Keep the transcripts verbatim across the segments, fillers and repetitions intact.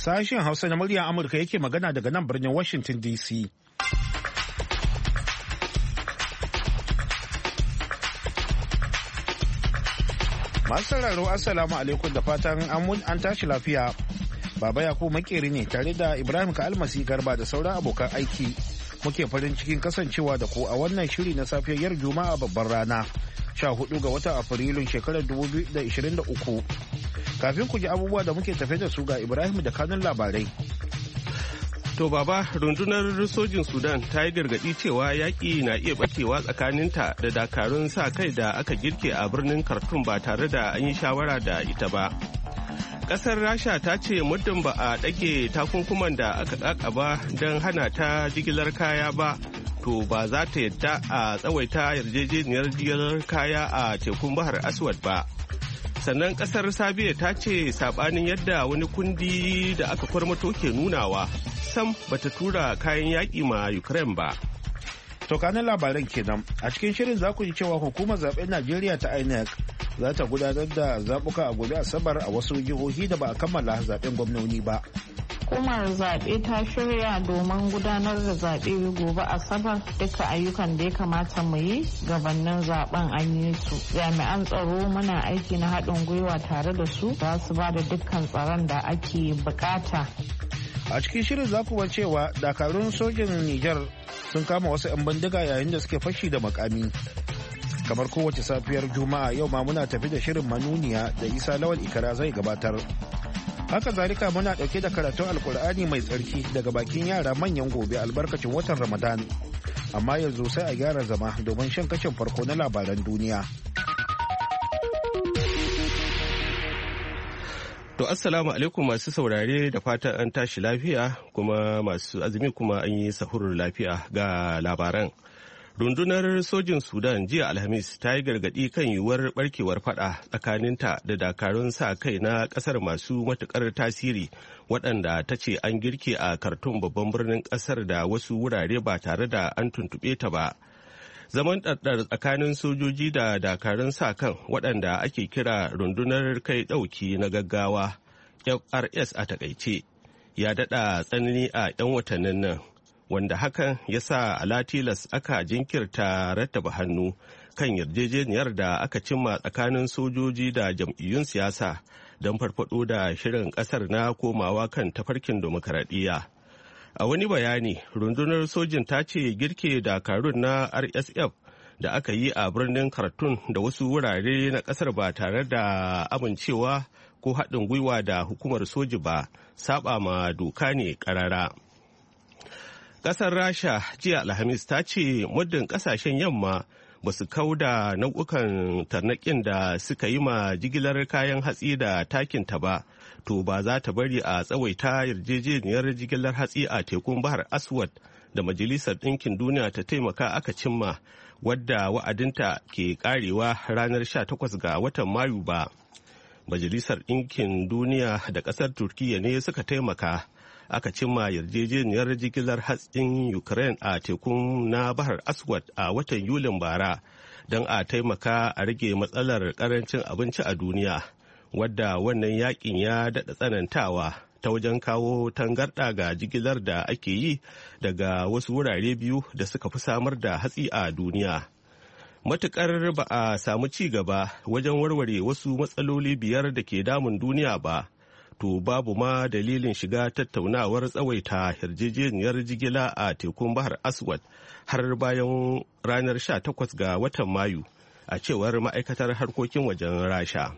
Sashen Hausa na muryar Amurka yake magana daga nan birnin Washington D C. Masu sauraro Assalamu alaikum da fatan an tashi lafiya. Baba Yakubu makeri ne tare da Ibrahim Ka'almasi Garba da sauran abokan aiki. Muke farin cikin kasancewa da ku a wannan shiri na safiyar Juma'a babbar rana. sha hudu ga watan Afrilun shekarar dubu biyu da ishirin da uku. Kafin ku ji abubuwa da muke tafe da su ga Ibrahim da kanun labarai. To baba, rundunar sojin Sudan ta yi gargaɗi cewa yaƙi na iya ɓacewa tsakaninta da dakarun sa kai da aka girke a birnin Khartoum ba tare da an yi shawara da ita ba. Ƙasar Rasha ta ce muddin ba a ɗage takunkuman da aka ƙaƙaba don hana ta jigilar kaya ba, to ba za ta yadda a tsawaita yarjejeniyar jigilar kaya a tekun Bahar Aswad ba. Sannan ƙasar Sabiya ta ce saɓanin yadda wani kundi da aka kwarmato ke nunawa, sam bata tura kayan yaƙi ma Ukraine ba. To kanin labaran kenan, a cikin shirin za ku ji cewa hukumar zaben Najeriya ta I N E C za ta gudanar da zaɓuka a gobe Asabar a wasu jihohi da ba a kammala zaben gwamnoni ba. Hukumar zaɓe ta shirya domin gudanar da zaɓe gobe Asabar, duka ayyukan da ya kamata mu yi gabanin zaben an yi su. Jami'an tsaro muna aiki na haɗin gwiwa tare da su za su ba da dukkan tsaron da ake bukata. A cikin shirin za ku cewa dakarun sojin Nijar sun kama wasu 'yan bindiga yayin da suke fashi da makami. Kamar kowace safiyar Juma'a yau ma muna tafi da shirin manuniya da Isa Lawal Ikara zai gabatar. Haka zalika muna ɗauke da karatun Alkur'ani mai tsarki daga bakin yara manyan gobe albarkacin watan Ramadan. Amma yanzu sai a gyara zama domin shan kashin farko na labaran duniya. To assalamu alaikum masu saurare da fatan an tashi lafiya kuma masu azumi kuma an yi sahurar lafiya ga labaran. Rundunar sojin Sudan jiya Alhamis ta yi gargaɗi kan yiwuwar barkewar fada tsakaninta da dakarun sa kai na ƙasar masu matuƙar tasiri waɗanda ta ce an girke a Khartoum babban birnin ƙasar da wasu wurare ba tare da an tuntuɓe ta ba. Zaman ɗaɗɗar tsakanin sojoji da dakarun sa kan waɗanda ake kira rundunar kai ɗauki na gaggawa F R S a takaice ya daɗa tsanani a 'yan watannin nan, wanda hakan ya sa alatilas aka jinkirta rattaba hannu kan yarjejeniyar da aka cimma tsakanin sojoji da jam'iyyun siyasa don farfado da shirin ƙasar na komawa kan tafarkin demokaradiyya. A wani bayani, rundunar sojin ta ce girke dakarun na R S F da aka yi a birnin Khartoum da wasu wurare na kasar ba tare da amincewa ko haɗin gwiwa da hukumar soji ba, saba ma doka ne ƙarara. Ƙasar Rasha jiya Alhamis ta ce muddin ƙasashen yamma ba su kauda nau'ukan tarnaƙin da suka yi ma jigilar kayan hatsi da takinta ba, to ba za ta bari a tsawaita yarjejeniyar jigilar hatsi a tekun Bahar Aswad da Majalisar Ɗinkin Duniya ta taimaka aka cimma, wadda wa'adinta ke karewa ranar sha takwas ga watan Mayu ba. Majalisar Ɗinkin Duniya da ƙasar Turkiyya ne suka taimaka aka cimma yarjejeniyar jigilar hatsin Ukraine a tekun na Bahar Aswad a watan Yulin bara don a taimaka a rage matsalar karancin abinci a duniya, wadda wannan yakin ya daɗa tsanantawa ta wajen kawo tangarɗa ga jigilar da ake yi daga wasu wurare biyu da suka fi samar da hatsi a duniya. Matuƙar ba a samu ci gaba wajen warware wasu matsaloli biyar da ke damun duniya ba, to babu ma dalilin shiga tattaunawar tsawaita yarjejeniyar jigila a tekun Bahar Aswad har bayan ranar sha takwas ga watan Mayu, a cewar ma'aikatar harkokin wajen Rasha.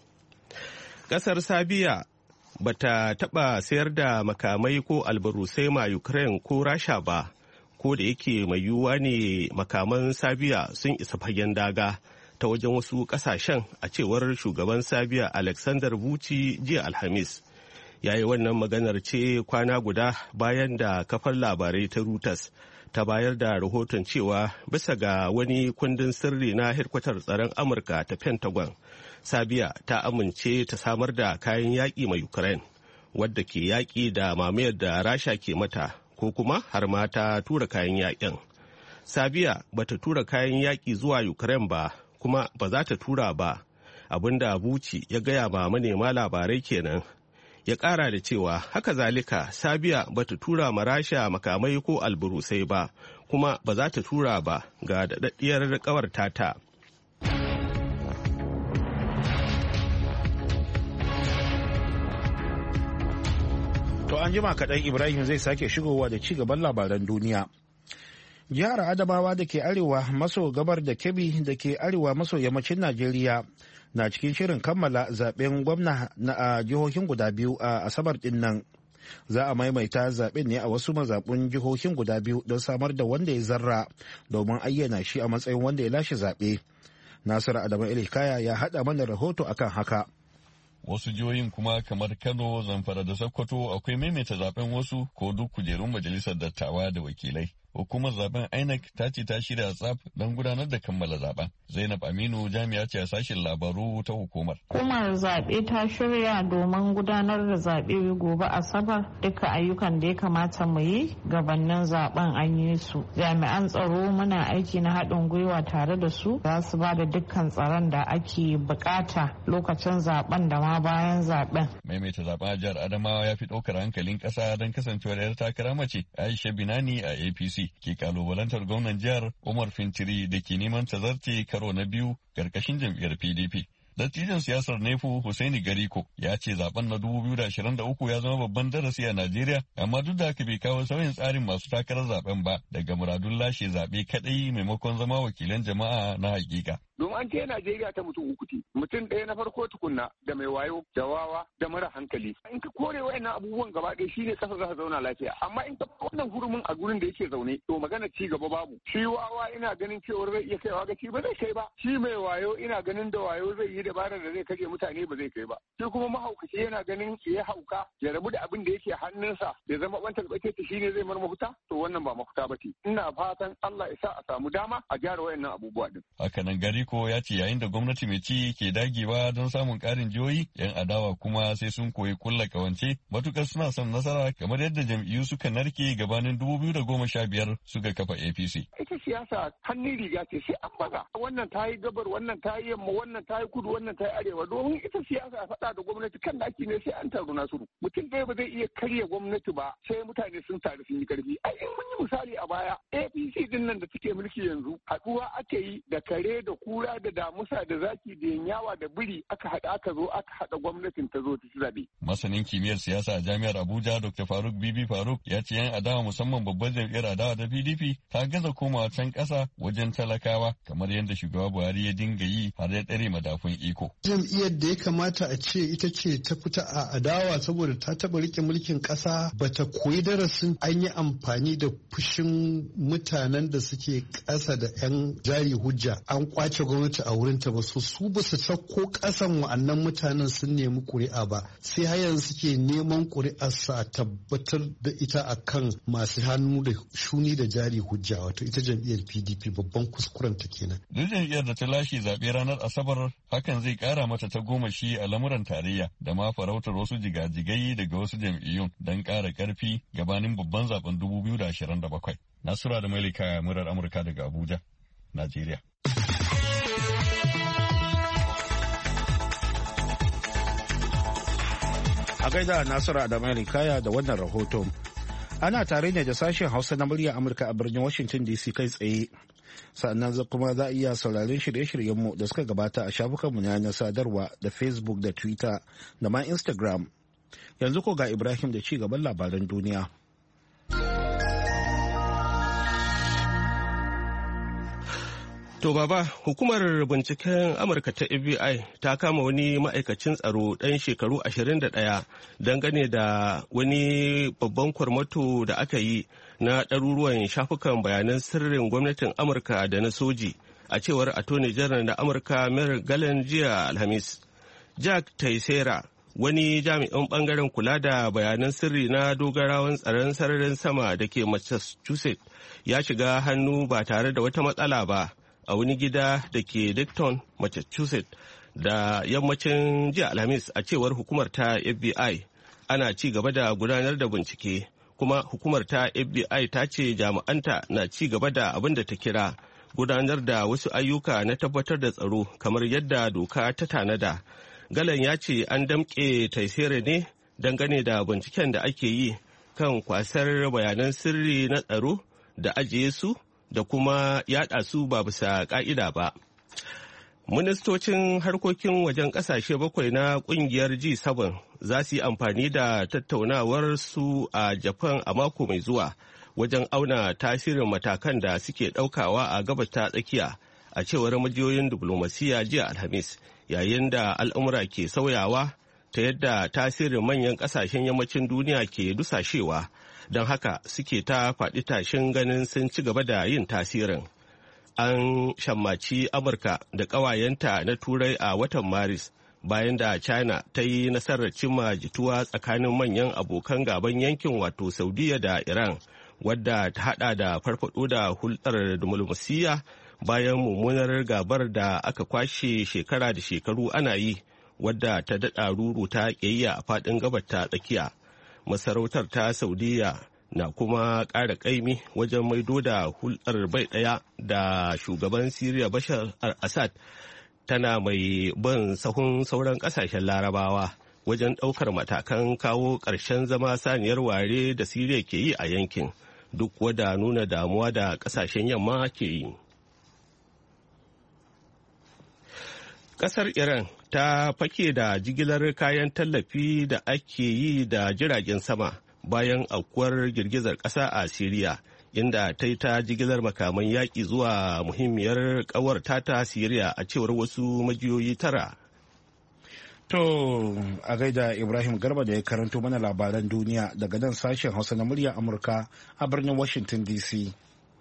Ƙasar Sabiya ba ta taɓa sayar da makamai ko albarusai ma Ukraine ko Rasha ba, ko da yake mai yiwuwa ne makaman Sabiya sun isa fagen daga ta wajen wasu kasashen, a cewar shugaban Sabiya Alexander Vucic jiya Alhamis. Ya yi wannan maganar ce kwana guda bayan da kafar labarai ta Reuters ta bayar da rahoton cewa bisa ga wani kundin sirri na hedkwatar tsaron Amurka ta Pentagon, Sabiya ta amince ta samar da kayan yaƙi mai Ukraine, wadda ke yaƙi da mamayar da Rasha ke mata, ko kuma har ma ta tura kayan yaƙin. Sabiya bata tura kayan yaƙi zuwa Ukraine ba, kuma ba za ta tura ba, abinda Buci ya gaya ma manema labarai kenan. Ya ƙara da cewa haka zalika Sabiya bata tura ma Rasha makamai ko alburusai ba, kuma ba za ta tura ba ga daɗaɗɗiyar ƙawar tata. To an jima kaɗan Ibrahim zai sake shigowa da ci gaban labaran duniya. Jihar Adamawa da ke arewa maso gabar da Kebbi da ke arewa maso yammacin Najeriya na cikin shirin kammala zaben gwamna na jihohin guda biyu a Asabar din nan. Za a maimaita zaben ne a wasu mazaɓun jihohin guda biyu don samar da wanda ya zarra domin ayyana shi a matsayin wanda ya lashe zaɓe. Nasiru Adamu Ilikaya ya haɗa mana rahoto akan haka. Wasu jihohin kuma kamar Kano, Zamfara da Sokoto akwai maimaita zaben wasu ko duk kujerun majalisar dattawa da wakilai. Hukumar zaben I N E C ta ce ta shirya tsaf don gudanar da kammala zaben. Zainab Aminu jami'a ce a sashen labaru ta hukumar. Hukumar zaɓe ta shirya domin gudanar da zaɓe gobe Asabar, duka ayyukan da ya kamata mu yi gabanin zaben an yi su. Jami'an tsaro muna aiki na haɗin gwiwa tare da su, za su ba da dukkan tsaron da ake bukata lokacin zaben da ma bayan zaben. Maimaita zaben a jihar Adamawa ya fi ɗaukar hankalin ƙasa don kasancewar 'yar takara mace Aisha Binani a A P C ke kalubalantar gwamnan jihar Umar Fintiri da ke neman tazarce karo na biyu karkashin jam'iyyar P D P. Dattijan siyasar Nefu Hussaini Gariko ya ce zaben na dubu biyu da ashirin da uku ya zama babban darasi a Najeriya, amma duk da haka bai kawo sauyin tsarin masu takarar zaben ba daga muradun lashe zaɓe kaɗai maimakon zama wakilan jama'a na hakika. Domin an ce Najeriya ta mutum uku ce, mutum ɗaya na farko tukunna da mai wayo, da wawa, da mara hankali. In ka kore wayannan abubuwan gaba ɗaya shine ƙasa za ta zauna lafiya. Amma in ka wannan hurumin a gurin da yake zaune, to magana ci gaba babu. Shi wawa ina ganin cewar zai iya kaiwa ga ci ba zai kai ba. Shi mai wayo ina ganin da wayo zai yi dabarar da zai kashe mutane ba zai kai ba. Shi kuma mahaukaci yana ganin ya hauka ya rabu da abin da yake hannunsa ya zama bantar bace ta shine zai mar mafuta, to wannan ba mafuta ba ce. Ina fatan Allah ya sa a samu dama a gyara wayannan abubuwa din. Hakanan Gariko ya ce yayin da gwamnati mai ci ke dagewa don samun ƙarin jihohi, 'yan adawa kuma sai sun koyi kulla kawance matukar suna son nasara kamar yadda jam'iyyu suka narke gabanin dubu biyu da goma sha biyar suka kafa A P C. Ita siyasa hannun riga ce sai an baza. Wannan ta yi gabar, wannan ta yi yamma, wannan ta yi kudu, wannan ta yi arewa. Domin ita siyasa a faɗa da gwamnati kan daki ne sai an taru Nasiru. Mutum ɗaya ba zai iya karya gwamnati ba sai mutane sun taru sun yi karfi. Ai in mun yi misali a baya A P C din nan da suke mulki yanzu haɗuwa ake yi da kare da kura da damusa da zaki da yanyawa da biri aka haɗa aka zo aka haɗa gwamnatin ta zo ta ci zaɓe. Masanin kimiyyar siyasa a jami'ar Abuja Doctor Faruk Bibi Faruk ya ce yan adawa musamman babbar jam'iyyar adawa ta P D P ta gaza komawa can ƙasa wajen talakawa kamar yadda shugaba Buhari ya dinga yi har ya tsare madafun iko. Jam'iyyar da ya kamata a ce ita ce ta fita a adawa saboda ta taɓa rike mulkin ƙasa bata koyi darasin an yi amfani da fushin mutanen da suke ƙasa da 'yan jari hujja an kwace gwamnati a wurin ta ba su su ba su sauko ƙasan wa'annan mutanen sun nemi ƙuri'a ba sai har yanzu suke neman ƙuri'ar sa tabbatar da ita akan masu hannu da shuni da jari hujja wato ita jam'iyyar P D P babban kuskuren ta kenan. Duk jam'iyyar da ta lashe zaɓe ranar Asabar hakan zai ƙara mata ta goma shi a lamuran tarayya da ma farautar wasu jigajigai daga wasu jam'iyyun don ƙara ƙarfi gabanin babban zaben dubu biyu da ashirin da bakwai. Nasura da Malika murar Amurka daga Abuja, Najeriya. A gaida Nasiru Adamu Kaya da wannan rahoto. Ana tare ne da sashen Hausa na murya Amurka a birnin Washington D C kai tsaye. Sannan kuma za a iya sauraron shirye-shiryenmu da suka gabata a shafukanmu na sadarwa da Facebook da Twitter da ma Instagram. Yanzu ko ga Ibrahim da ci gaban labaran duniya. To baba, hukumar binciken Amurka ta F B I ta kama wani ma'aikacin tsaro ɗan shekaru ashirin da ɗaya dangane da wani babban kwarmato da aka yi na ɗaruruwan shafukan bayanan sirrin gwamnatin Amurka da na soji a cewar Attorney General na Amurka Merrick Garland jiya Alhamis. Jack Teixeira, wani jami'in bangaren kula da bayanan sirri na dogarawan tsaron sararin sama da ke Massachusetts, ya shiga hannu ba tare da wata matsala ba a wani gida da ke Dayton, Massachusetts da yammacin jiya Alhamis a cewar hukumar ta F B I. Ana ci gaba da gudanar da bincike, kuma hukumar ta F B I ta ce jami'anta na ci gaba da abin da ta kira gudanar da wasu ayyuka na tabbatar da tsaro kamar yadda doka ta tanada. Galan ya ce an damƙe Taisere ne dangane da binciken da ake yi kan kwasar bayanan sirri na tsaro da ajiye su da kuma yada su ba bisa ka'ida ba. Ministocin harkokin wajen kasashe bakwai na kungiyar G bakwai za su yi amfani da tattaunawar su a Japan a mako mai zuwa wajen auna tasirin matakan da suke daukawa a gabas ta tsakiya, a cewar majiyoyin diplomasiya jiya Alhamis, yayin da al'amura ke sauyawa ta yadda tasirin manyan kasashen yammacin duniya ke dusashewa, don haka suke ta faɗi tashin ganin sun ci gaba da yin tasirin. An shammaci Amurka da ƙawayenta na Turai a watan Maris bayan da China ta yi nasarar cimma jituwa tsakanin manyan abokan gaban yankin wato Saudiya da Iran, wadda ta hada da farfado da hulɗar diplomasiyya bayan mummunar gabar da aka kwashe shekara da shekaru ana yi, wadda ta daɗa ruruta ƙiyayya a faɗin gabar ta tsakiya. Masarautar ta Saudiya na kuma ƙara ƙaimi wajen maido da hulɗar bai ɗaya da shugaban Siriya Bashar al-Assad, tana mai bin sahun sauran ƙasashen Larabawa wajen ɗaukar matakan kawo ƙarshen zama saniyar ware da Siriya ke yi a yankin, duk wada nuna damuwa da ƙasashen yamma ke yi. Ƙasar Iran ta fake da jigilar kayan tallafi da ake yi da jiragen sama bayan aukuwar girgizar ƙasa a Siriya, inda ta yi ta jigilar makaman yaƙi zuwa muhimmiyar ƙawar tata Siriya, a cewar wasu majiyoyi tara. To a gaida Ibrahim Garba da ya karanto mana labaran duniya daga nan sashen Hausa na muryar Amurka a birnin Washington D C.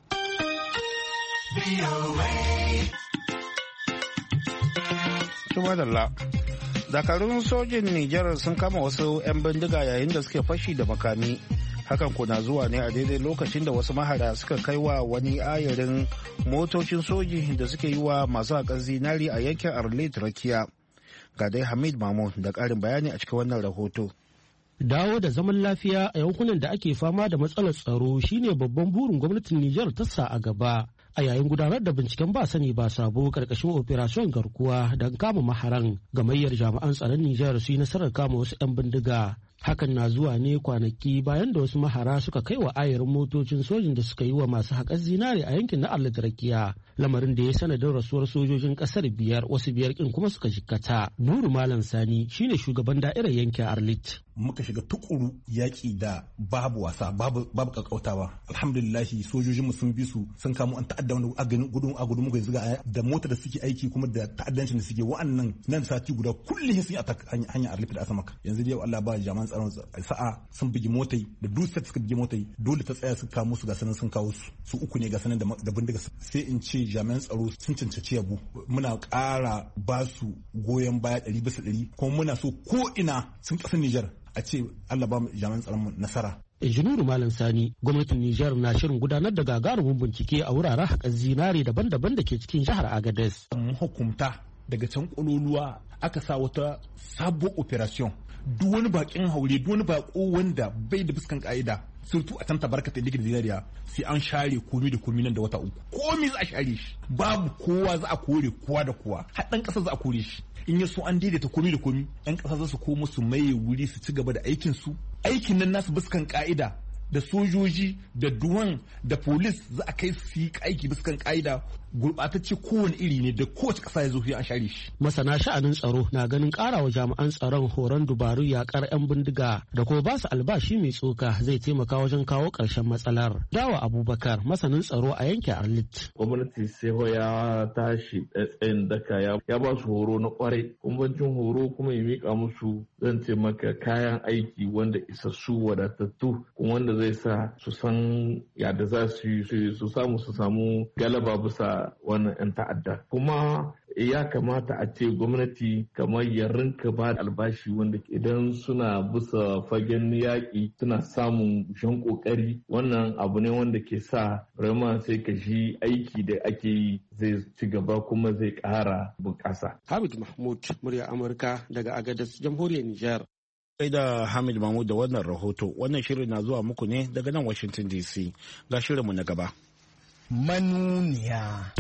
Tumadalla. Dakarun sojin Nijar sun kama wasu 'yan bindiga yayin da suke fashi da makami. Hakan kuna zuwa ne a daidai lokacin da wasu mahara suka kai wa wani ayarin motocin soji da suke yi wa masu haƙar zinari a yankin Arlit Rakiya. Ga dai Hamid Mahmud da ƙarin bayani a cikin wannan rahoto. Dawo da zaman lafiya a yankunan da ake fama da matsalar tsaro shine babban burin gwamnatin Nijar ta sa a gaba. A yayin gudanar da binciken ba sani ba sabo karkashin operation garkuwa don kama maharan, gamayyar jami'an tsaron Nijar su yi nasarar kama wasu 'yan bindiga. Hakan na zuwa ne kwanaki bayan da wasu mahara suka kai wa ayarin motocin sojin da suka yi wa masu haƙar zinare a yankin na Arlit Rakiya, lamarin da ya sanadin rasuwar sojojin ƙasar biyar, wasu biyar kin kuma suka jikkata. Nuru Malam Sani shine shugaban da'irar yankin Arlit. Muka shiga tukuru yaƙi da babu wasa babu babu kakkautawa. Alhamdulillahi sojojin mu sun bi su sun kamo an ta'adda wani agudun gudun agudun muka zuga da mota da suke aiki kuma da ta'addancin da suke wa'annan nan sati guda kullum sun attack hanya Arlit da Asamaka. Yanzu dai Allah ba jami'an tsaron sa'a sun bugi motai da dusar suka bugi motai dole ta tsaya su kamo su ga sanan sun kawo su su uku ne ga sanan da bindiga. Sai in ce jami'an tsaro sun cancanci yabo, muna ƙara ba su goyon baya ɗari bisa ɗari kuma muna so ko ina sun ƙasar Nijar a ce Allah ba mu jami'an tsaron nasara. Injiniru Malam Sani, gwamnatin Nijar na shirin gudanar da gagarumin bincike a wuraren haƙar zinare daban-daban da ke cikin jihar Agadez. Hukumta daga can ƙololuwa aka sa wata sabuwar operation. Duk wani bakin haure, duk wani bako wanda bai da fuskan ka'ida, surtu a can tabarkata da zinariya, sai an share komi da komi nan da wata uku. Komi za a share shi, babu kowa za a kore kowa da kowa, har ɗan ƙasa za a kore shi. In ya so an daidaita komi da komi, ɗan ƙasa za su komo su maye wuri su ci gaba da aikin su. Aikin nan nasu fuskan ka'ida da sojoji da duwan da polis za a kai su yi aiki biskan ka'ida, gurɓatacce kowane iri ne da kowace ƙasa ya zo an share shi. Masana sha'anin tsaro na ganin ƙarawa jami'an tsaron horon dubaru yaƙar 'yan bindiga da kuma ba su albashi mai tsoka zai taimaka wajen kawo ƙarshen matsalar. Dawa Abubakar, masanin tsaro a yankin Arlit. Gwamnati sai ya tashi tsayin daka ya ba su horo na kwarai, kumbancin horo kuma ya miƙa musu zan ce maka kayan aiki wanda isassu wadatattu kuma wanda zai sa su san yadda za su yi su samu su samu galaba bisa wannan 'yan ta'adda. Kuma ya kamata a ce gwamnati kamar ya rinka ba da albashi wanda idan suna bisa fagen yaƙi suna samun shan ƙoƙari, wannan abu ne wanda ke sa rama sai ka shi aiki da ake yi zai ci gaba kuma zai ƙara bunƙasa. Hamid Mahmud, murya Amurka daga Agadez, jamhuriyar Nijar. Sai da Hamid Mahmud da wannan rahoto. Wannan shirin na zuwa muku ne daga nan Washington D C. Ga shirinmu na gaba. Manuniya.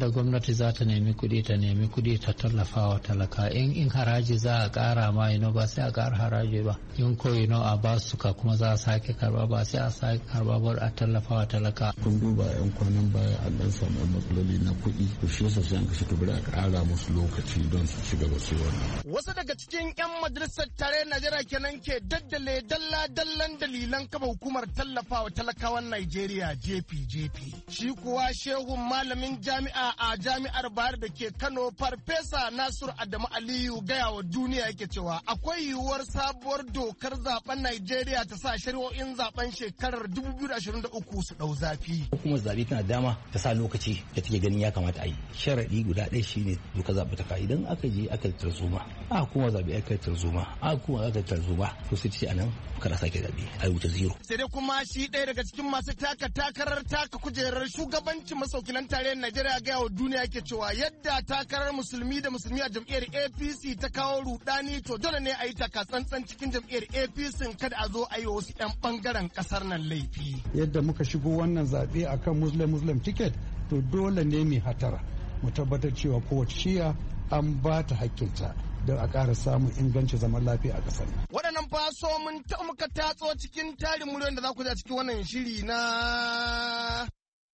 inda gwamnati za ta nemi kuɗi ta nemi kuɗi ta tallafa wa talaka in in haraji za a ƙara ma ino ba sai a ƙara haraji ba in ko ino a ba su ka kuma za a sake karba ba sai a sake karba ba a tallafa wa talaka. kun duba yan kwanan baya an dan samu matsaloli na kuɗi to shi yasa sai an kashe tubura a ƙara musu lokaci don su ci gaba su wannan. wasu daga cikin yan majalisar tarayyar Najeriya kenan ke daddale dalla dallan dalilan kafa hukumar tallafawa talakawan Najeriya J P J P. Shi kuwa shehun malamin jami'a a jami'ar Bayar da ke Kano Farfesa Nasiru Adamu Aliyu gaya wa duniya yake cewa akwai yiwuwar sabuwar dokar zaben Najeriya ta sa shari'o'in zaben shekarar dubu biyu da ashirin da uku su dau zafi. Hukumar zabe tana dama ta sa lokaci da take ganin ya kamata a yi. Sharadi guda ɗaya shine dokar zabe ta ka idan aka je aka tarzoma a kuma zabe aka tarzoma a kuma aka tarzoma to sai ce anan kada sake zabe a wuce zero. Sai dai kuma shi ɗaya daga cikin masu taka takarar taka kujerar shugabancin masaukilan tarayyar Najeriya ga yawa duniya ke cewa yadda takarar musulmi da musulmi a jam'iyyar A P C ta kawo rudani to dole ne a yi taka tsantsan cikin jam'iyyar A P C kada a zo a yi wasu 'yan bangaren kasar nan laifi. Yadda muka shigo wannan zaɓe akan muslim muslim ticket to dole ne mu hatara mu tabbatar cewa kowace shiya an ba ta hakkinta don a ƙara samun inganci zaman lafiya a ƙasar. Waɗannan faso mun ta muka tatso cikin tarin miliyon da za ku ji a cikin wannan shiri na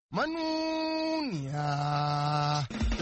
manuniya.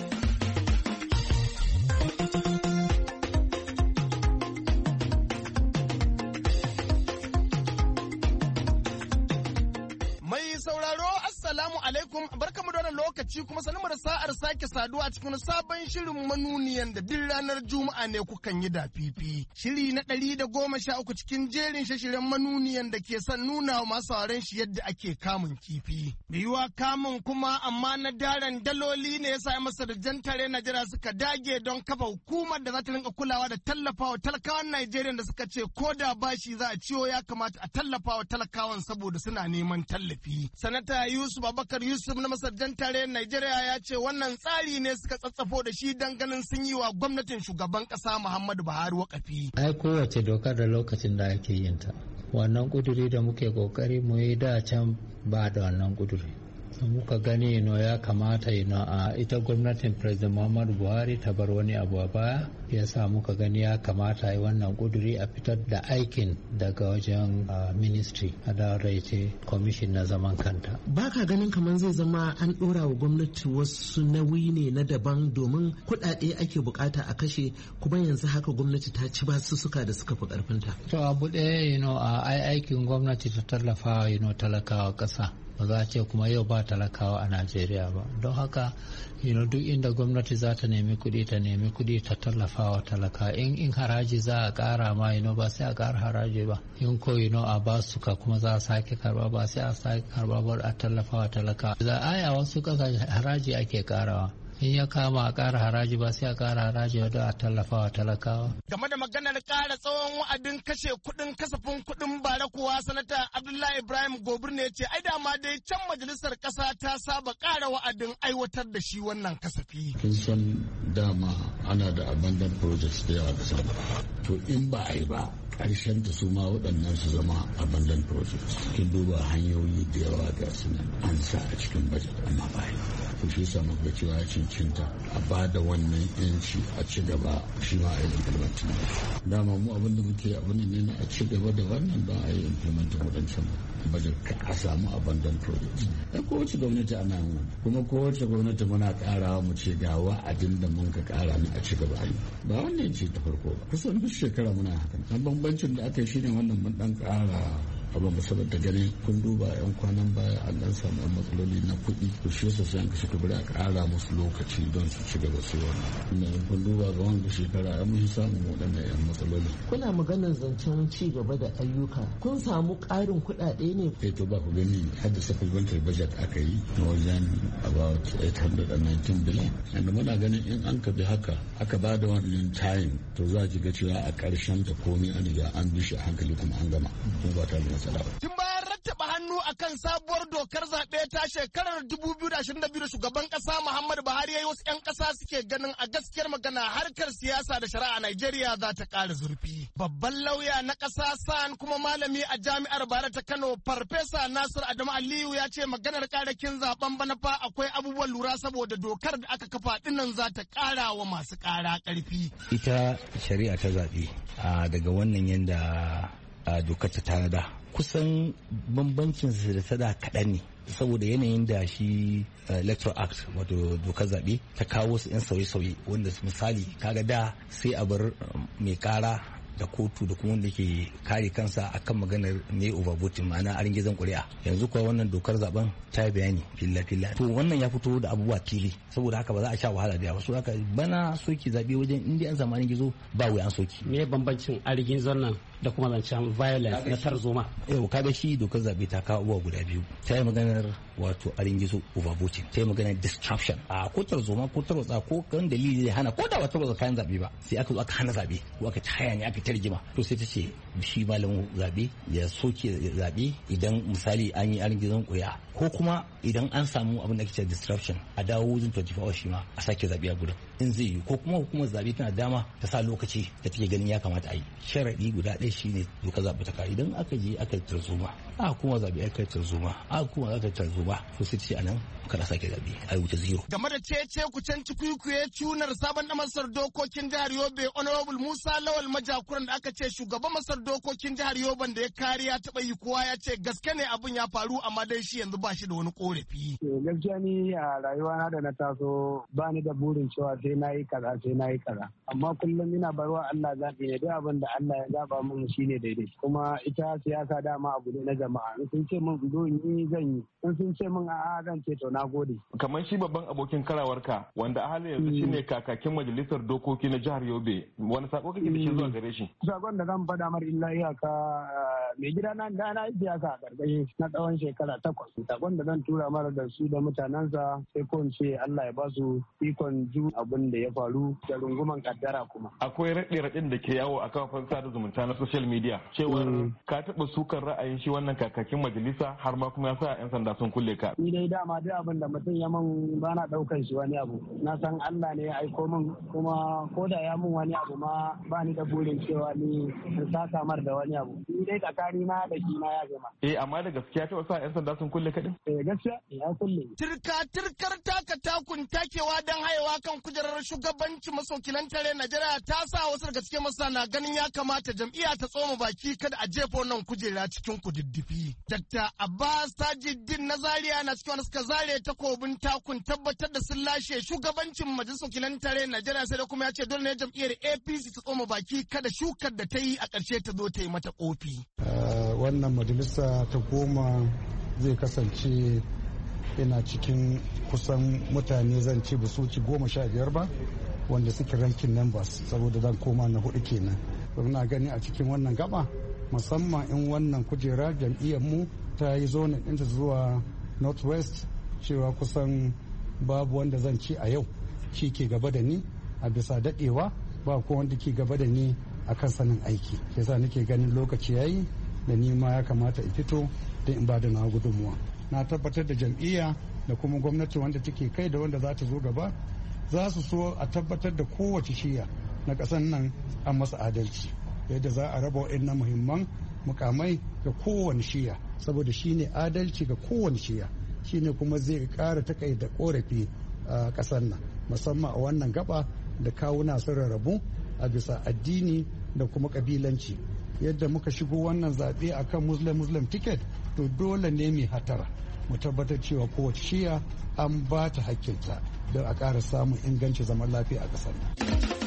Mai sauraro Assalamu alaikum barkamu da wannan lokaci kuma sanin da sa'ar sake saduwa cikin sabon shirin manuniyan da duk ranar Juma'a ne kukan yi da fifi. Shiri na ɗari da goma sha uku cikin jerin shashiren manuniyan da ke son nuna wa masu sauran shi yadda ake kamun kifi. Da yiwa kamun kuma amma na daren daloli ne ya sa masa da jantare Najeriya suka dage don kafa hukumar da za ta rinka kulawa da tallafawa talakawan Najeriya da suka ce ko da bashi za a ciwo ya kamata a tallafawa talakawan saboda suna neman tallafi. Sanata Yusuf Abubakar Yusuf na masarjan tarayyar Najeriya ya ce wannan tsari ne suka tsatsafo da shi don ganin sun yi wa gwamnatin shugaban kasa Muhammadu Buhari wakafi. Ai kowace dokar da lokacin da ake yin ta. Wannan kuduri da muke kokari mu yi da can ba da wannan kuduri. Muka gani no ya kamata no a ita gwamnatin President Muhammadu Buhari ta bar wani abu a baya ya sa muka gani ya kamata yi wannan kuduri a fitar da aikin daga wajen ministry a da raice commission na zaman kanta. Ba ka ganin kamar zai zama an dora wa gwamnati wasu nauyi ne na daban domin kuɗaɗe ake bukata a kashe kuma yanzu haka gwamnati ta ci basu suka da suka fi karfinta. To abu ɗaya you know, a aikin gwamnati ta tallafa you know, talakawa ƙasa. Ba za a ce kuma yau ba talakawa a Najeriya ba don haka you know, duk inda gwamnati za ta nemi kuɗi ta nemi kuɗi ta tallafa wa talaka in in haraji za a ƙara ma you know, ba sai a ƙara haraji ba in ko you know, a ba su ka kuma za a sake karba ba sai a sake karba ba a tallafa wa talaka za a aya wasu ƙasa haraji ake ƙarawa in ya kama a ƙara haraji ba sai a ƙara haraji wadda a tallafa wa talakawa. Game da maganar ƙara tsawon wa'adin kashe kuɗin kasafin kuɗin bara kuwa sanata Abdullahi Ibrahim Gobir ne ce ai dama dai can majalisar ƙasa ta saba ƙara wa'adin aiwatar da shi wannan kasafi. Kin san dama ana da abandon projects da yawa ƙasar to in ba a yi ba ƙarshen ta su ma waɗannan su zama abandon projects. Kin duba hanyoyi da yawa ga su nan an sa a cikin budget amma ba yi. To shi sa muka cewa ya cincinta a ba da wannan yanci a ci gaba shi ma a yi implementing. Dama mu abin da muke abin ne na a ci gaba da wannan don a yi implementing waɗancan budget a samu abandon projects. Da kowace gwamnati ana yi kuma kowace gwamnati muna ƙarawa mu ce ga wa'adin da mun ka ƙara ne a ci gaba a yi. Ba wannan ce ta farko ba. Kusan duk shekara muna hakan. Dan bambancin da aka yi shine wannan mun ɗan ƙara abin ba saboda ganin kun duba yan kwanan baya an dan samu yan matsaloli na kuɗi to shi yasa sai an kashe kabiri a ƙara musu lokaci don su ci gaba su wannan inda kun duba ga wanda shekara an mun samu waɗannan yan matsaloli. Kuna maganar zancen ci gaba da ayyuka kun samu ƙarin kuɗaɗe ne. Eh to ba ku gani har da supplementary budget aka yi na wajen about eight hundred nineteen billion yanda muna ganin in an ka bi haka aka ba da wannan time to za ki ga cewa a ƙarshen ta komai an riga an bi shi a hankali kuma an gama kuma ba tare da Tun bayan rattaba hannu akan sabuwar dokar zaɓe ta shekarar dubu biyu da ashirin da biyu da shugaban ƙasa Muhammadu Buhari ya yi, wasu 'yan ƙasa suke ganin a gaskiyar magana harkar siyasa da shari'a a Najeriya za ta ƙara zurfi. Babban lauya na ƙasa san kuma malami a jami'ar Bayero ta Kano Farfesa Nasir Adamu Aliyu ya ce maganar ƙarakin zaben bana fa akwai abubuwan lura saboda dokar da aka kafa dinnan za ta ƙara wa masu ƙara ƙarfi. Ita shari'a ta zaɓe daga wannan yanda dokar ta tanada kusan bambancin su da ta da kaɗan ne saboda yanayin da shi electoral act wato dokar zaɓe ta kawo su 'yan sauye-sauye wanda misali kaga da sai a bar mai kara da kotu da kuma wanda ke kare kansa akan maganar ne overvoting ma'ana arin gizon ƙuri'a. Yanzu kuwa wannan dokar zaben ta bayani filla filla to wannan ya fito da abubuwa fili saboda haka ba za a sha wahala da yawa so haka bana soki zabe wajen inda an samu arin gizo ba wai an soki. Me bambancin arin gizon nan da kuma zancen violence na tarzoma? Yau kaga shi dokar zabe ta kawo abubuwa guda biyu, ta yi maganar wato arin gizo overvoting, ta yi maganar disruption a ko tarzoma ko tarwatsa ko kan dalili zai hana ko da ba tarwatsa kayan zabe ba sai aka zo aka hana zabe ko aka taya ne aka ta rigima to sai ta ce shi malamin zabe ya soke zabe idan misali an yi arin gizon ƙuri'a ko kuma idan an samu abin da ake cewa disruption a dawo wajen twenty-four hours shi ma a sake zabe a gurin in zai yi ko kuma hukumar zabe tana dama ta sa lokaci da take ganin ya kamata a yi. Sharadi guda ɗaya shine doka zabe ta kai idan aka je aka tarzoma a kuma zabe aka tarzoma a kuma aka tarzoma to sai ce anan kada sake zabe a wuce zero. Game da cece ku can cikuikuye cunar sabon masar dokokin jihar Yobe Honorable Musa Lawal Majakuran da aka ce shugaban masar dokokin jihar Yobe da ya kariya taɓa yi kowa ya ce gaske ne abin ya faru amma dai shi yanzu ba shi da wani korafi. Gaskiya ni a rayuwana da na taso ba ni da burin cewa sai na yi kaza sai na yi kaza amma kullum ina barwa Allah zaɓi ne duk abin da Allah ya zaɓa min shine daidai kuma ita siyasa dama abu ne na jama'a in sun ce min zo yi zan yi in sun ce min a'a zan ce to na gode. Kamar shi babban abokin karawarka wanda a halin yanzu shine kakakin majalisar dokoki na jihar Yobe wani sako kake da shi zuwa gare shi? Sakon da zan faɗa mar illa iyaka mai gida na da na yi siyasa a ƙarƙashin na tsawon shekara takwas. Sakon da zan tura mara da su da mutanensa sai ko in ce Allah ya ba su ikon ju abin da ya faru da runguman kaddara kuma. Akwai raɗe-raɗin da ke yawo a kafafen sada zumunta na social media cewar ka taɓa sukar ra'ayin shi wannan kakakin majalisa har ma kuma ya sa 'yan sanda sun kulle ka. Ni dai dama duk abin da mutum ya min ba na ɗaukan shi wani abu. Na san Allah ne ya aiko min kuma ko da ya min wani abu ma ba ni da burin cewa ni in saka mar da wani abu. Ni dai tsakani na da shi na ya gama. Eh amma da gaskiya ta sa 'yan sanda sun kulle ka din? Eh gaskiya ya kulle. Turka turkar taka takun takewa don hayewa kan kujerar shugabanci masaukilan tare Najeriya ta sa wasu daga cikin masana ganin ya kamata jam'iyya ta tsoma baki kada a jefa wannan kujera cikin kududdufi. Dakta Abbas Tajuddin na Zaria na cikin wanda suka zare takobin takun tabbatar da sun lashe shugabancin majalisar wakilan tare Najeriya sai da kuma ya ce dole ne jam'iyyar A P C ta tsoma baki kada shukar da ta yi a ƙarshe ta zo ta yi mata kofi. Wannan majalisa ta goma zai kasance yana cikin kusan mutane zan ce ba su ci goma sha biyar ba wanda suke rankin members saboda zan koma na hudu kenan. Muna gani a cikin wannan gaba musamman in wannan kujera jam'iyyar mu ta yi zonin ɗinta zuwa northwest cewa kusan babu wanda zan ci a yau shi ke gaba da ni a bisa daɗewa ba ko wanda ke gaba da ni a kan sanin aiki yasa nake ganin lokaci yayi da ni ma ya kamata in fito da in ba da na gudunmuwa. Na tabbatar da jam'iyya da kuma gwamnati wanda take kai da wanda za ta zo gaba za su so a tabbatar da kowace shiya na ƙasar nan an masa adalci yadda za a raba waɗannan muhimman mukamai ga kowane shiya saboda shine adalci ga kowane shiya shine kuma zai ƙara takaita korafi a ƙasar nan musamman a wannan gaba da kawuna sun rarrabu a bisa addini da kuma ƙabilanci yadda muka shigo wannan zaɓe akan muslim muslim ticket to dole ne mai hatara mu tabbatar cewa kowace shiya an ba ta hakkinta don a ƙara samun inganci zaman lafiya a ƙasar nan.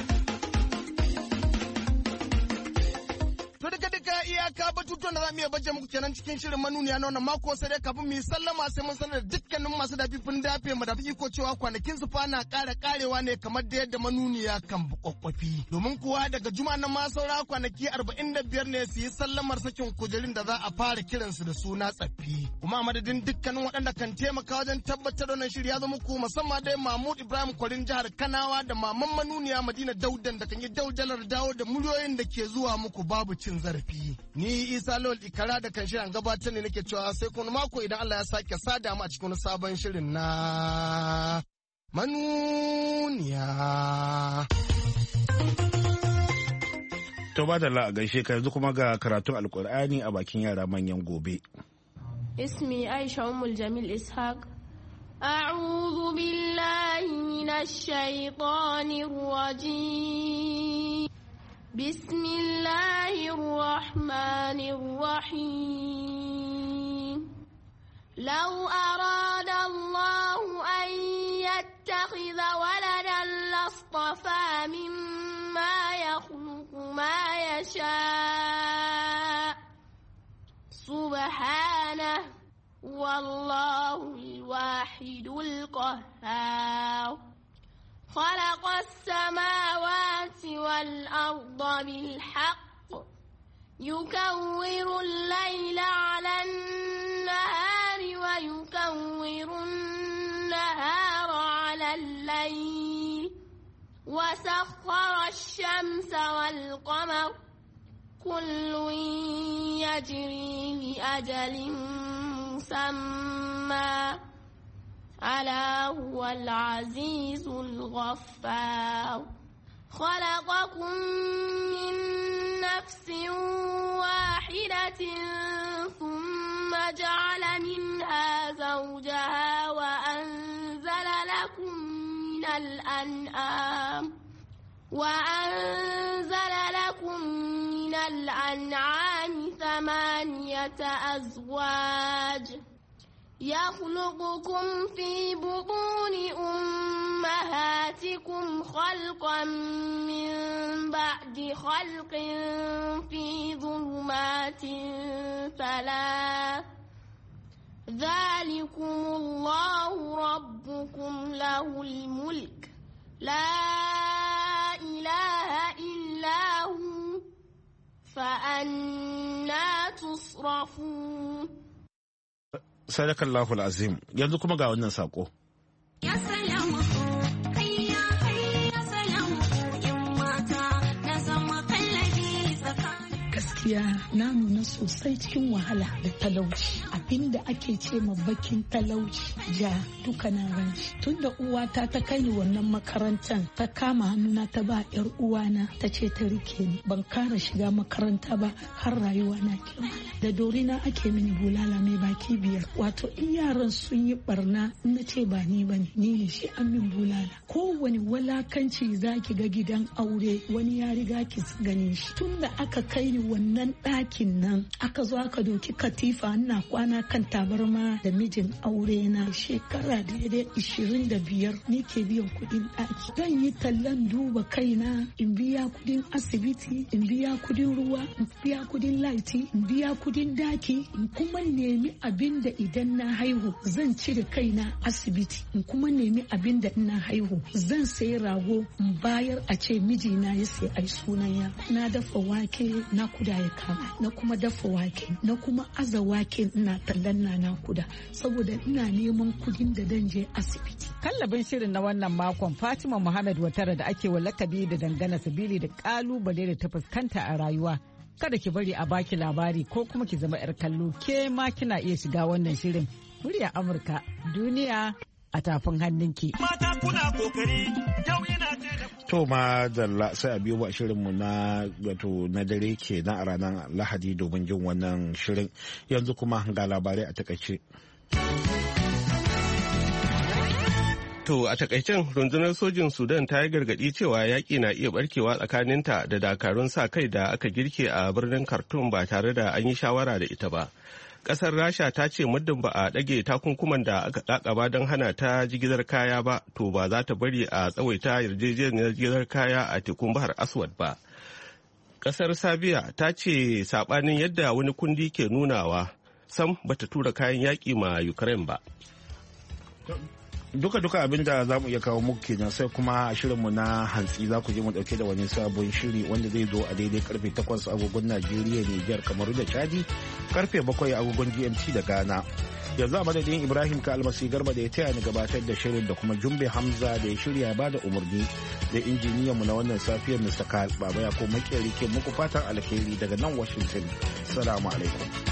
iyaka batutuwan da za mu iya baje muku kenan cikin shirin manuniya na wannan mako sai dai kafin mu yi sallama sai mun sanar da dukkanin masu dafifin dafe mu dafi iko cewa kwanakin su fa na ƙara ƙarewa ne kamar da yadda manuniya kan bukwakwafi domin kuwa daga juma'a na ma saura kwanaki arba'in da biyar ne su yi sallamar sakin kujerun da za a fara kiransu da suna tsaffi kuma a madadin dukkanin waɗanda kan taimaka wajen tabbatar da wannan shirya zo muku musamman dai Mahmud Ibrahim Kwarin jihar Kanawa da maman manuniya Madina Daudan da kan yi daudalar dawo da muryoyin da ke zuwa muku babu cin zarafi. Ni Isa Lawal Ikara da kan shirin gabatar ne nake cewa sai kuma mako idan Allah ya sake sada mu a cikin sabon shirin na manuniya. To ba da la a gaishe ka yanzu kuma ga karatun Alkur'ani a bakin yara manyan gobe. Ismi Aisha Ummul Jamil Ishaq. أعوذ بالله من الشيطان الرجيم بسم الله الرحمن الرحيم لو أراد الله أن يتخذ ولدا لاصطفى مما يخلق ما يشاء سبحانه والله الواحد القهار خلق السماوات والأرض بالحق يكور الليل على النهار ويكور النهار على الليل وسخر الشمس والقمر كل يجري لأجل مسمى ألا هو العزيز الغفار خلقكم من نفس واحدة ثم جعل منها زوجها وأنزل لكم من الأنعام وأنزل لكم من الأنعام ثمانية أزواج يخلقكم في بطون أمهاتكم خلقا من بعد خلق في ظلمات ثلاث ذلكم الله ربكم له الملك لا إله إلا هو فأنا تصرفون Sadakallahu azim. Yanzu kuma ga wannan sako. Ya salamu hayya hayya salamu yan mata na zama kallabi tsakanin. Gaskiya na nuna sosai cikin wahala da talauci. Abinda ake ce ma bakin talauci ja duka na ranci. Tunda uwata ta kai ni wannan makarantar ta kama hannuna ta ba yar uwana ta ce ta rike ni. Ban kara shiga makaranta ba har rayuwa na kewa. Da dorina ake mini bulala mai baki biyar. Wato in yaran sun yi barna na ce ba ni ba ni ne shi an min bulala. Kowane walakanci za ki ga gidan aure wani ya riga ki gane shi. Tunda aka kai ni wannan ɗakin nan aka zo aka doki katifa ina kwana kan tabarma da mijin aure na shekara daidai ishirin da biyar ni ke biyan kuɗin ɗaki. Zan yi tallan duba kaina in biya kuɗin asibiti in biya kuɗin ruwa in biya kuɗin laiti in biya kudin daki in kuma nemi abin da idan na haihu zan cire kaina asibiti in kuma nemi abin da ina haihu zan sayi rago in bayar a ce mijina ya sai ai sunan ya na dafa wake na kuda ya kama na kuma dafa wake na kuma aza wake ina tallan na na kuda saboda ina neman kudin da dan je asibiti. Kallabin shirin na wannan makon Fatima Muhammad Watara da ake wa lakabi da dangana sabili da kalubale da ta fuskanta a rayuwa. Kada ki bari a baki labari ko kuma ki zama 'yar kallo ke ma kina iya shiga wannan shirin. Murya Amurka duniya a tafin hannunki. Mata kuna kokari yau ina ce da To ma dalla sai a biyo ba shirinmu na wato na dare ke na a ranar Lahadi domin jin wannan shirin. Yanzu kuma ga labarai a takaice. To a takaicen rundunar sojin Sudan ta yi gargaɗi cewa yaƙi na iya barkewa tsakaninta da dakarun sa kai da aka girke a birnin Khartoum ba tare da an yi shawara da ita ba. Ƙasar Rasha ta ce muddin ba a ɗage takunkuman da aka ƙaƙaba don hana ta jigilar kaya ba, to ba za ta bari a tsawaita yarjejeniyar jigilar kaya a tekun Bahar Aswad ba. Ƙasar Sabiya ta ce saɓanin yadda wani kundi ke nunawa, sam bata tura kayan yaƙi ma Ukraine ba. Duka-duka abin da za mu iya kawo muku kenan sai kuma a shirinmu na hantsi za ku je mu dauke da wani sabon shiri wanda zai zo a daidai karfe takwas agogon Najeriya, Nijar, Kamaru da Chadi, karfe bakwai agogon G M T da Ghana. yanzu a madadin Ibrahim ka almasi garba da ya taya ni gabatar da shirin da kuma Jumbe Hamza da ya shirya ba da umarni da injiniyan mu na wannan safiyar Mister Karl Baba ya ko makeri ke muku fatan alheri daga nan Washington. Assalamu alaikum.